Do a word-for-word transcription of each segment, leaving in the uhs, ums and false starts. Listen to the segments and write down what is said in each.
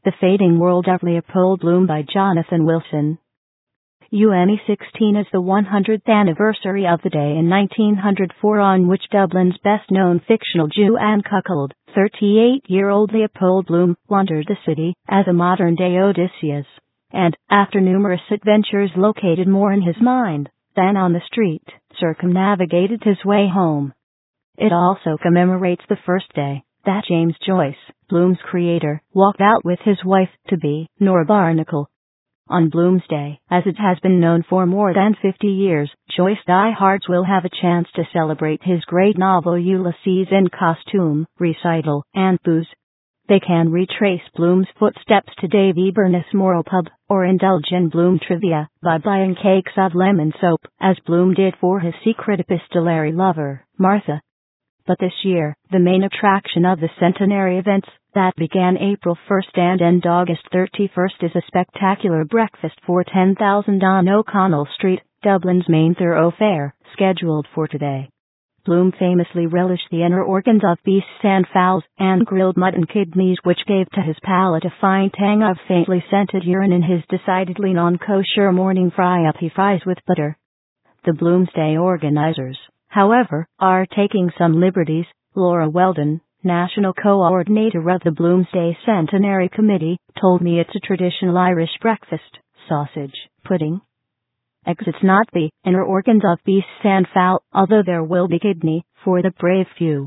The Fading World of Leopold Bloom by Jonathan Wilson. U M E sixteen is the one hundredth anniversary of the day in nineteen oh four on which Dublin's best-known fictional Jew and cuckold, thirty-eight-year-old Leopold Bloom, wandered the city as a modern-day Odysseus, and, after numerous adventures located more in his mind than on the street, circumnavigated his way home. It also commemorates the first day that James Joyce, Bloom's creator, walked out with his wife-to-be, Nora Barnacle. On Bloomsday, as it has been known for more than fifty years, Joyce diehards will have a chance to celebrate his great novel Ulysses in costume, recital, and booze. They can retrace Bloom's footsteps to Dave Ebernis Moral Pub, or indulge in Bloom trivia by buying cakes of lemon soap, as Bloom did for his secret epistolary lover, Martha. But this year, the main attraction of the centenary events, that began April first and end August thirty-first, is a spectacular breakfast for ten thousand on O'Connell Street, Dublin's main thoroughfare, scheduled for today. Bloom famously relished the inner organs of beasts and fowls, and grilled mutton kidneys, which gave to his palate a fine tang of faintly scented urine in his decidedly non-kosher morning fry-up he fries with butter. The Bloomsday organizers, however, are taking some liberties. Laura Weldon, National Coordinator of the Bloomsday Centenary Committee, told me it's a traditional Irish breakfast: sausage, pudding, eggs. It's not the inner organs of beasts and fowl, although there will be kidney for the brave few.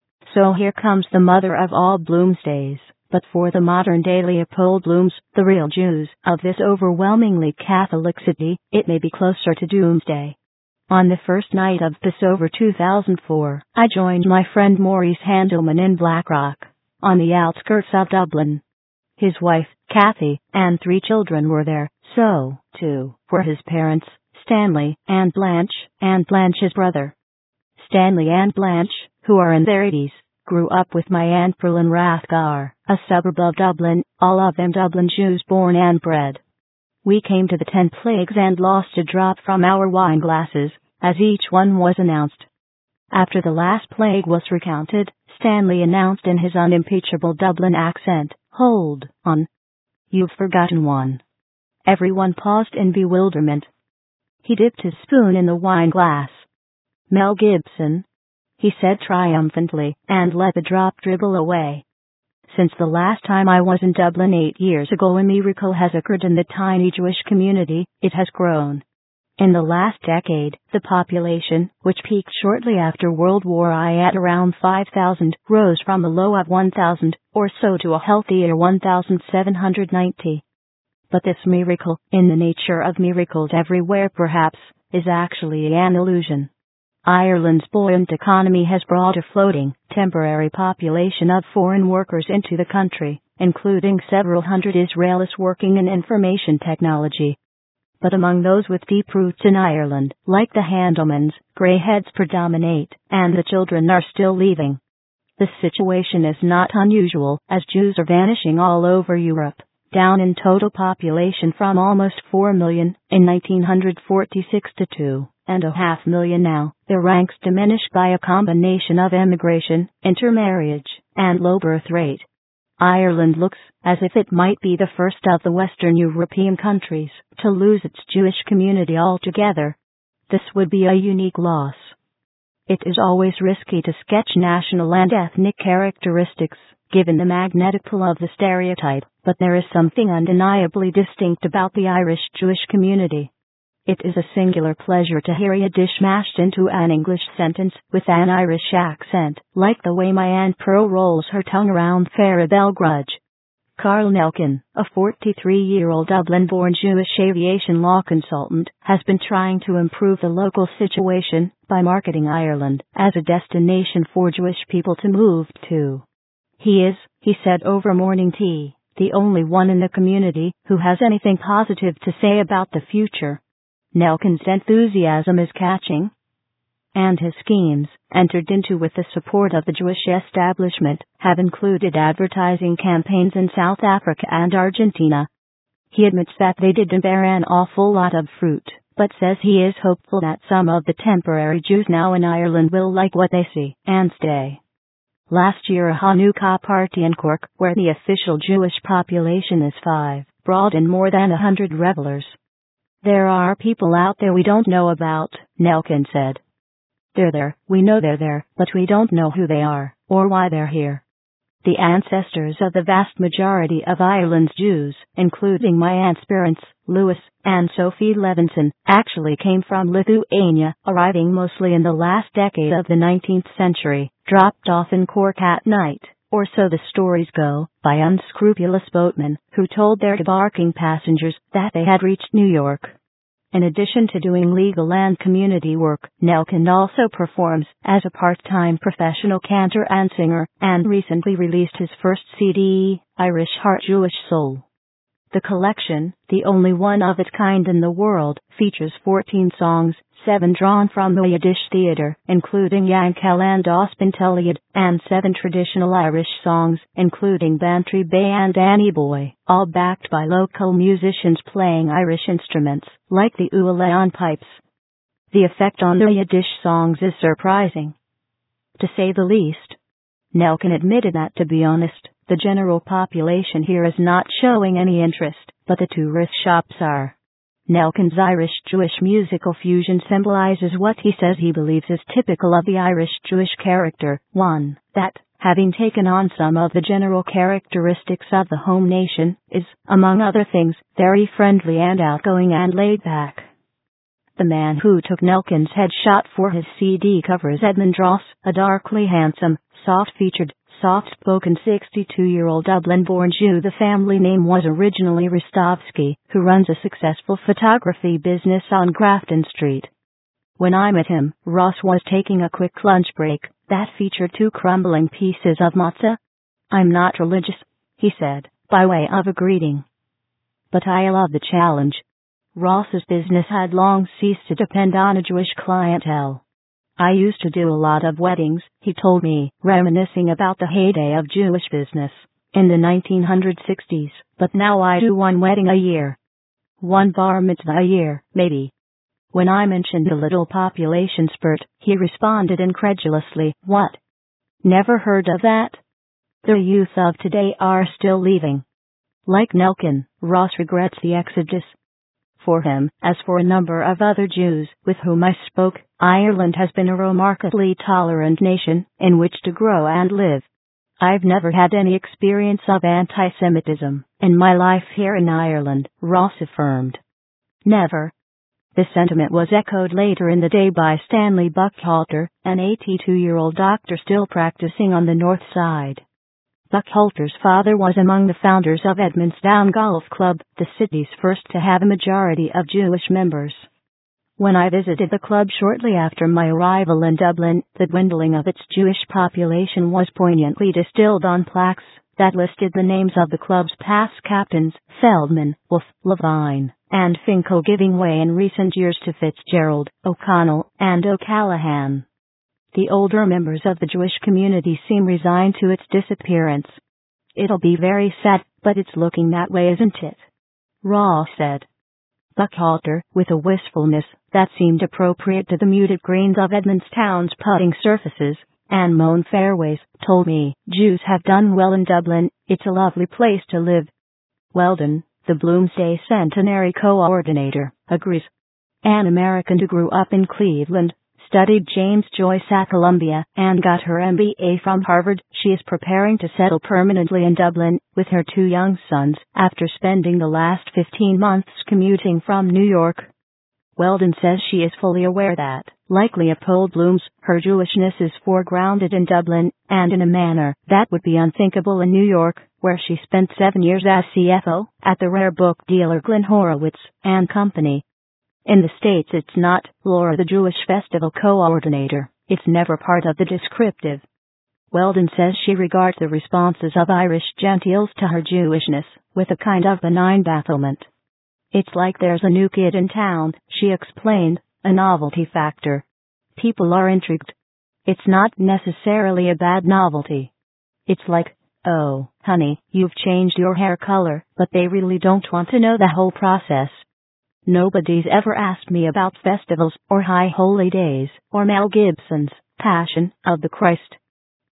So here comes the mother of all Bloomsdays, but for the modern-day Leopold Blooms, the real Jews of this overwhelmingly Catholic city, it may be closer to doomsday. On the first night of Passover two thousand four, I joined my friend Maurice Handelman in Blackrock, on the outskirts of Dublin. His wife, Kathy, and three children were there, so, too, were his parents, Stanley and Blanche, and Blanche's brother. Stanley and Blanche, who are in their eighties, grew up with my Aunt Pearl in Rathgar, a suburb of Dublin, all of them Dublin Jews born and bred. We came to the ten plagues and lost a drop from our wine glasses, as each one was announced. After the last plague was recounted, Stanley announced in his unimpeachable Dublin accent, "Hold on. You've forgotten one." Everyone paused in bewilderment. He dipped his spoon in the wine glass. "Mel Gibson," he said triumphantly, and let the drop dribble away. Since the last time I was in Dublin eight years ago, a miracle has occurred in the tiny Jewish community. It has grown. In the last decade, the population, which peaked shortly after World War One at around five thousand, rose from a low of one thousand or so to a healthier one thousand seven hundred ninety. But this miracle, in the nature of miracles everywhere perhaps, is actually an illusion. Ireland's buoyant economy has brought a floating, temporary population of foreign workers into the country, including several hundred Israelis working in information technology. But among those with deep roots in Ireland, like the Handelmans, grey heads predominate, and the children are still leaving. This situation is not unusual, as Jews are vanishing all over Europe, down in total population from almost four million in nineteen forty-six to two and a half million now. Their ranks diminish by a combination of emigration, intermarriage, and low birth rate. Ireland looks as if it might be the first of the Western European countries to lose its Jewish community altogether. This would be a unique loss. It is always risky to sketch national and ethnic characteristics, given the magnetic pull of the stereotype, but there is something undeniably distinct about the Irish Jewish community. It is a singular pleasure to hear a dish mashed into an English sentence with an Irish accent, like the way my Aunt Pearl rolls her tongue around Farabelle Grudge. Carl Nelkin, a forty-three-year-old Dublin-born Jewish aviation law consultant, has been trying to improve the local situation by marketing Ireland as a destination for Jewish people to move to. He is, he said over morning tea, the only one in the community who has anything positive to say about the future. Nelkin's enthusiasm is catching, and his schemes, entered into with the support of the Jewish establishment, have included advertising campaigns in South Africa and Argentina. He admits that they didn't bear an awful lot of fruit, but says he is hopeful that some of the temporary Jews now in Ireland will like what they see and stay. Last year a Hanukkah party in Cork, where the official Jewish population is five, brought in more than a hundred revelers. There are people out there we don't know about, Nelkin said. They're there, we know they're there, but we don't know who they are, or why they're here. The ancestors of the vast majority of Ireland's Jews, including my aunts' parents, Louis and Sophie Levinson, actually came from Lithuania, arriving mostly in the last decade of the nineteenth century, dropped off in Cork at night, or so the stories go, by unscrupulous boatmen, who told their debarking passengers that they had reached New York. In addition to doing legal and community work, Nelkin also performs as a part-time professional cantor and singer, and recently released his first C D, Irish Heart Jewish Soul. The collection, the only one of its kind in the world, features fourteen songs, seven drawn from the Yiddish theatre, including Yankel and Ospinteliad, and seven traditional Irish songs, including Bantry Bay and Annie Boy, all backed by local musicians playing Irish instruments, like the Uilleann pipes. The effect on the Yiddish songs is surprising, to say the least. Nelkin admitted that, to be honest, the general population here is not showing any interest, but the tourist shops are. Nelkin's Irish-Jewish musical fusion symbolizes what he says he believes is typical of the Irish-Jewish character. one. That, having taken on some of the general characteristics of the home nation, is, among other things, very friendly and outgoing and laid back. The man who took Nelkin's headshot for his C D cover is Edmund Ross, a darkly handsome, soft-featured, soft-spoken sixty-two-year-old Dublin-born Jew. The family name was originally Rostovsky, who runs a successful photography business on Grafton Street. When I met him, Ross was taking a quick lunch break that featured two crumbling pieces of matzah. "I'm not religious," he said, by way of a greeting, "but I love the challenge." Ross's business had long ceased to depend on a Jewish clientele. "I used to do a lot of weddings," he told me, reminiscing about the heyday of Jewish business in the nineteen sixties, "but now I do one wedding a year. One bar mitzvah a year, maybe." When I mentioned the little population spurt, he responded incredulously, "What? Never heard of that?" The youth of today are still leaving. Like Nelkin, Ross regrets the exodus. For him, as for a number of other Jews with whom I spoke, Ireland has been a remarkably tolerant nation in which to grow and live. "I've never had any experience of anti-Semitism in my life here in Ireland," Ross affirmed. Never. This sentiment was echoed later in the day by Stanley Buckhalter, an eighty-two-year-old doctor still practicing on the North Side. Buckhalter's father was among the founders of Edmondsdown Golf Club, the city's first to have a majority of Jewish members. When I visited the club shortly after my arrival in Dublin, the dwindling of its Jewish population was poignantly distilled on plaques that listed the names of the club's past captains, Feldman, Wolf, Levine, and Finkel, giving way in recent years to Fitzgerald, O'Connell, and O'Callaghan. The older members of the Jewish community seem resigned to its disappearance. "It'll be very sad, but it's looking that way, isn't it?" Ross said. Buckhalter, with a wistfulness that seemed appropriate to the muted greens of Edmondstown's putting surfaces and mown fairways, told me, "Jews have done well in Dublin, it's a lovely place to live." Weldon, the Bloomsday Centenary coordinator, agrees. An American who grew up in Cleveland, studied James Joyce at Columbia, and got her M B A from Harvard, she is preparing to settle permanently in Dublin with her two young sons after spending the last fifteen months commuting from New York. Weldon says she is fully aware that, like Leopold Bloom's, her Jewishness is foregrounded in Dublin, and in a manner that would be unthinkable in New York, where she spent seven years as C F O at the rare book dealer Glenn Horowitz and Company. In the States it's not Laura the Jewish Festival coordinator, it's never part of the descriptive. Weldon says she regards the responses of Irish Gentiles to her Jewishness with a kind of benign bafflement. "It's like there's a new kid in town," she explained, "a novelty factor. People are intrigued. It's not necessarily a bad novelty. It's like, oh, honey, you've changed your hair color, but they really don't want to know the whole process. Nobody's ever asked me about festivals, or high holy days, or Mel Gibson's Passion of the Christ."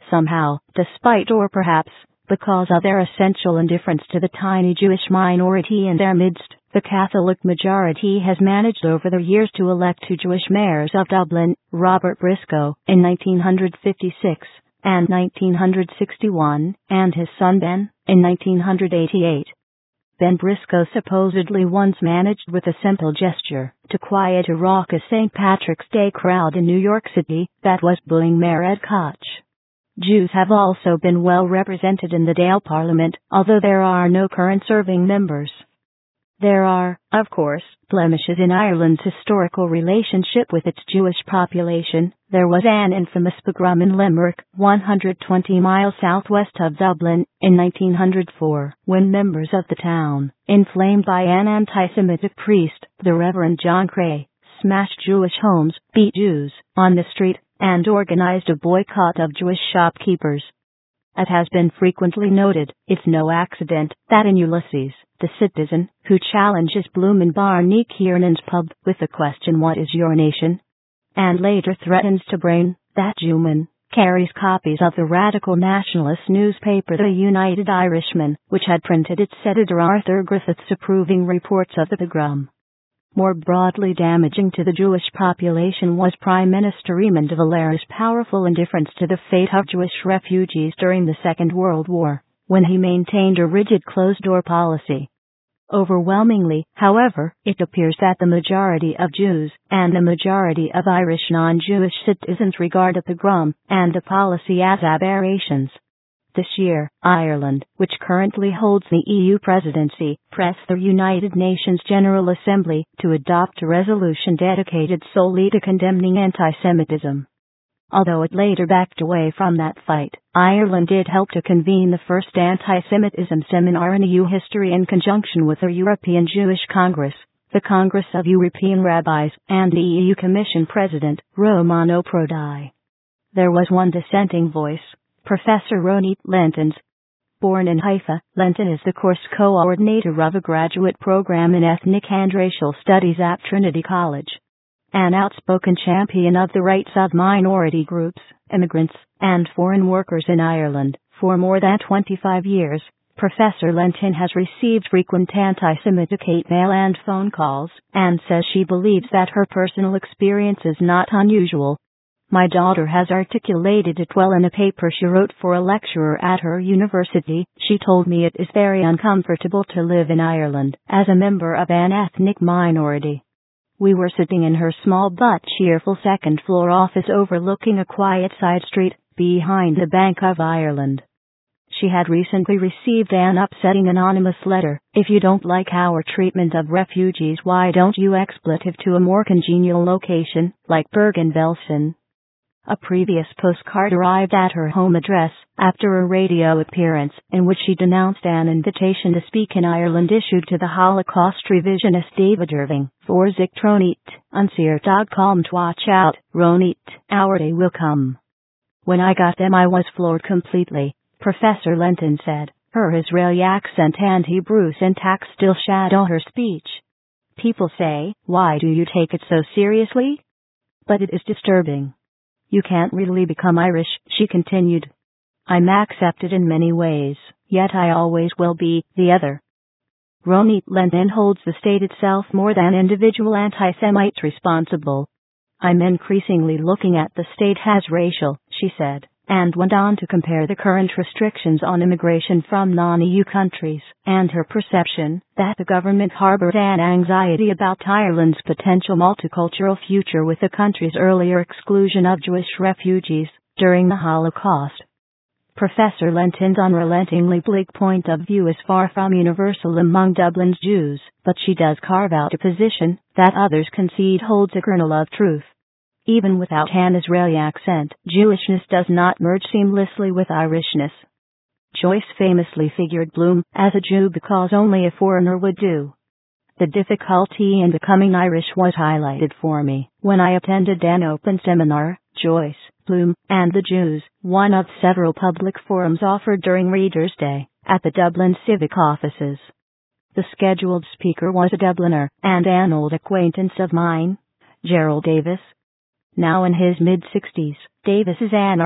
Somehow, despite or perhaps because of their essential indifference to the tiny Jewish minority in their midst, the Catholic majority has managed over the years to elect two Jewish mayors of Dublin, Robert Briscoe in nineteen fifty-six and nineteen sixty-one, and his son Ben in nineteen eighty-eight. Ben Briscoe supposedly once managed with a simple gesture to quiet a raucous Saint Patrick's Day crowd in New York City that was booing Mayor Ed Koch. Jews have also been well represented in the Dáil Parliament, although there are no current serving members. There are, of course, blemishes in Ireland's historical relationship with its Jewish population. There was an infamous pogrom in Limerick, one hundred twenty miles southwest of Dublin, in nineteen oh four, when members of the town, inflamed by an anti-Semitic priest, the Reverend John Cray, smashed Jewish homes, beat Jews on the street, and organized a boycott of Jewish shopkeepers. It has been frequently noted, it's no accident, that in Ulysses, the citizen, who challenges Bloom in Barney Kiernan's pub with the question, "What is your nation?" and later threatens to brain that Jewman, carries copies of the radical nationalist newspaper The United Irishman, which had printed its editor Arthur Griffith's approving reports of the pogrom. More broadly damaging to the Jewish population was Prime Minister Eamon de Valera's powerful indifference to the fate of Jewish refugees during the Second World War, when he maintained a rigid closed-door policy. Overwhelmingly, however, it appears that the majority of Jews and the majority of Irish non-Jewish citizens regard the pogrom and the policy as aberrations. This year, Ireland, which currently holds the E U presidency, pressed the United Nations General Assembly to adopt a resolution dedicated solely to condemning anti-Semitism. Although it later backed away from that fight, Ireland did help to convene the first anti-Semitism seminar in E U history in conjunction with the European Jewish Congress, the Congress of European Rabbis, and the E U Commission President, Romano Prodi. There was one dissenting voice, Professor Ronit Lentens. Born in Haifa, Lenton is the course coordinator of a graduate program in ethnic and racial studies at Trinity College. An outspoken champion of the rights of minority groups, immigrants, and foreign workers in Ireland, for more than twenty-five years, Professor Lenton has received frequent anti-Semitic hate mail and phone calls, and says she believes that her personal experience is not unusual. My daughter has articulated it well in a paper she wrote for a lecturer at her university. She told me it is very uncomfortable to live in Ireland as a member of an ethnic minority. We were sitting in her small but cheerful second-floor office overlooking a quiet side street behind the Bank of Ireland. She had recently received an upsetting anonymous letter. "If you don't like our treatment of refugees, why don't you expletive to a more congenial location, like Bergen-Belsen?" A previous postcard arrived at her home address after a radio appearance in which she denounced an invitation to speak in Ireland issued to the Holocaust revisionist David Irving. Vorsicht Ronit, unseer dot com. Watch out, Ronit, our day will come. When I got them I was floored completely, Professor Lenton said. Her Israeli accent and Hebrew syntax still shadow her speech. People say, "Why do you take it so seriously?" But it is disturbing. You can't really become Irish, she continued. I'm accepted in many ways, yet I always will be the other. Ronit Lenton holds the state itself more than individual anti-Semites responsible. I'm increasingly looking at the state as racial, she said, and went on to compare the current restrictions on immigration from non-E U countries and her perception that the government harbored an anxiety about Ireland's potential multicultural future with the country's earlier exclusion of Jewish refugees during the Holocaust. Professor Lenton's unrelentingly bleak point of view is far from universal among Dublin's Jews, but she does carve out a position that others concede holds a kernel of truth. Even without an Israeli accent, Jewishness does not merge seamlessly with Irishness. Joyce famously figured Bloom as a Jew because only a foreigner would do. The difficulty in becoming Irish was highlighted for me when I attended an open seminar, Joyce, Bloom, and the Jews, one of several public forums offered during Reader's Day, at the Dublin Civic offices. The scheduled speaker was a Dubliner and an old acquaintance of mine, Gerald Davis. Now in his mid-sixties, Davis is an artist,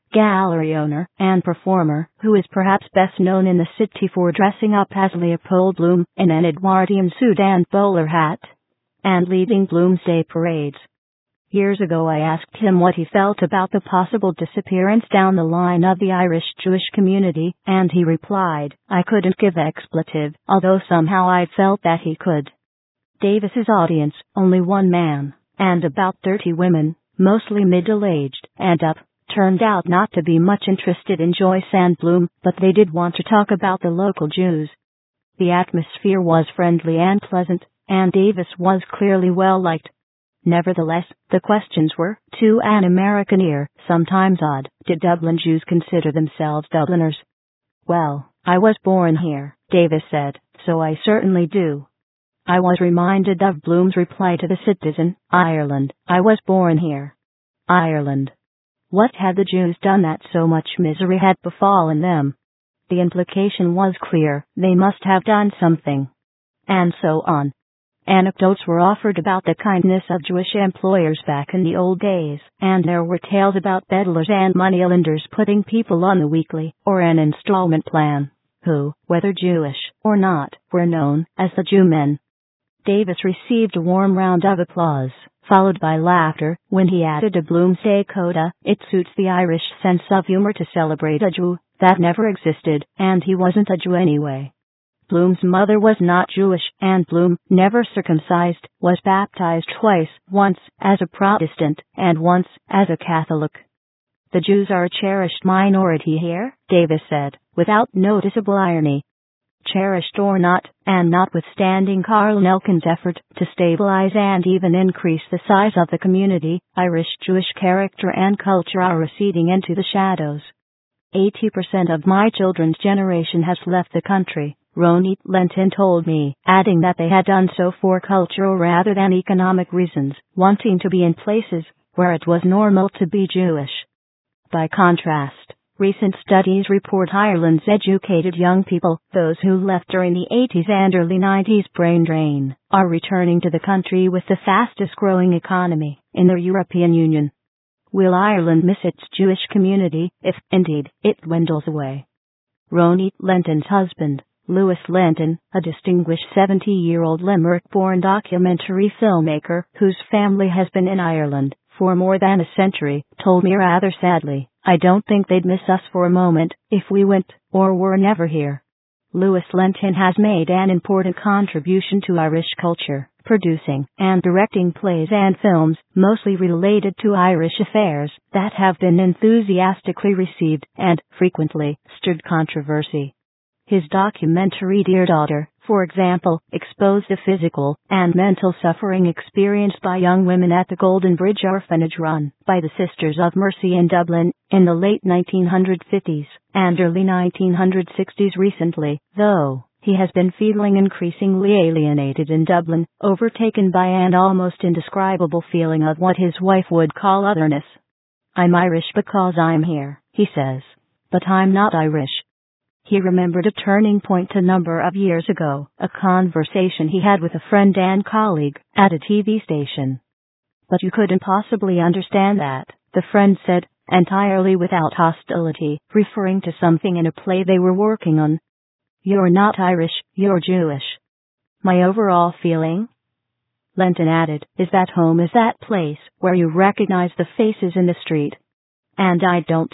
gallery owner and performer, who is perhaps best known in the city for dressing up as Leopold Bloom in an Edwardian suit and bowler hat, and leading Bloomsday parades. Years ago I asked him what he felt about the possible disappearance down the line of the Irish Jewish community, and he replied, "I couldn't give expletive, although somehow I felt that he could." Davis's audience, only one man, and about thirty women, mostly middle-aged and up, turned out not to be much interested in Joyce and Bloom, but they did want to talk about the local Jews. The atmosphere was friendly and pleasant, and Davis was clearly well-liked. Nevertheless, the questions were, to an American ear, sometimes odd. Did Dublin Jews consider themselves Dubliners? "Well, I was born here," Davis said, "so I certainly do." I was reminded of Bloom's reply to the Citizen, "Ireland, I was born here." Ireland. What had the Jews done that so much misery had befallen them? The implication was clear, they must have done something. And so on. Anecdotes were offered about the kindness of Jewish employers back in the old days, and there were tales about peddlers and moneylenders putting people on the weekly or an installment plan, who, whether Jewish or not, were known as the Jewmen. Davis received a warm round of applause, followed by laughter, when he added a Bloomsday coda. It suits the Irish sense of humor to celebrate a Jew that never existed, and he wasn't a Jew anyway. Bloom's mother was not Jewish, and Bloom, never circumcised, was baptized twice, once as a Protestant and once as a Catholic. "The Jews are a cherished minority here," Davis said, without noticeable irony. Cherished or not, and notwithstanding Carl Nelkin's effort to stabilize and even increase the size of the community, Irish Jewish character and culture are receding into the shadows. Eighty percent of my children's generation has left the country, Ronit Lenton told me, adding that they had done so for cultural rather than economic reasons, wanting to be in places where it was normal to be Jewish. By contrast, recent studies report Ireland's educated young people, those who left during the eighties and early nineties brain drain, are returning to the country with the fastest growing economy in the European Union. Will Ireland miss its Jewish community if, indeed, it dwindles away? Ronit Lenton's husband, Lewis Lenton, a distinguished seventy-year-old Limerick-born documentary filmmaker whose family has been in Ireland for more than a century, told me rather sadly, "I don't think they'd miss us for a moment if we went or were never here." Lewis Lenton has made an important contribution to Irish culture, producing and directing plays and films, mostly related to Irish affairs, that have been enthusiastically received and, frequently, stirred controversy. His documentary Dear Daughter, for example, exposed the physical and mental suffering experienced by young women at the Golden Bridge orphanage run by the Sisters of Mercy in Dublin in the late nineteen fifties and early nineteen sixties. Recently, though, he has been feeling increasingly alienated in Dublin, overtaken by an almost indescribable feeling of what his wife would call otherness. "I'm Irish because I'm here," he says, "but I'm not Irish." He remembered a turning point a number of years ago, a conversation he had with a friend and colleague at a T V station. "But you couldn't possibly understand that," the friend said, entirely without hostility, referring to something in a play they were working on. "You're not Irish, you're Jewish." "My overall feeling," Lenton added, "is that home is that place where you recognize the faces in the street. And I don't."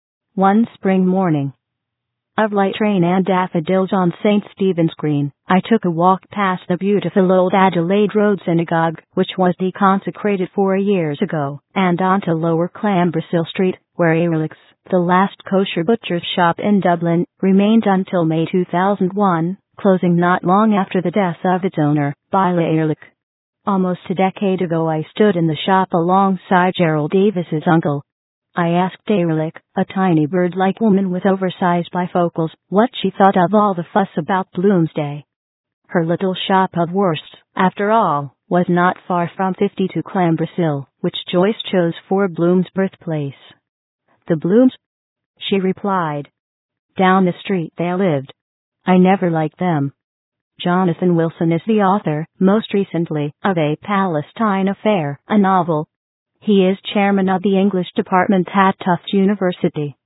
One spring morning, of light rain and daffodils on Saint Stephen's Green, I took a walk past the beautiful old Adelaide Road Synagogue, which was deconsecrated four years ago, and onto Lower Clambrissill Street, where Ehrlich's, the last kosher butcher's shop in Dublin, remained until May two thousand one, closing not long after the death of its owner, Bila Ehrlich. Almost a decade ago I stood in the shop alongside Gerald Davis's uncle. I asked Ehrlich, a tiny bird-like woman with oversized bifocals, what she thought of all the fuss about Bloomsday. Her little shop of worsts, after all, was not far from fifty-two Clambrissill, which Joyce chose for Bloom's birthplace. "The Blooms?" she replied. "Down the street they lived. I never liked them." Jonathan Wilson is the author, most recently, of A Palestine Affair, a novel. He is chairman of the English department at Tufts University.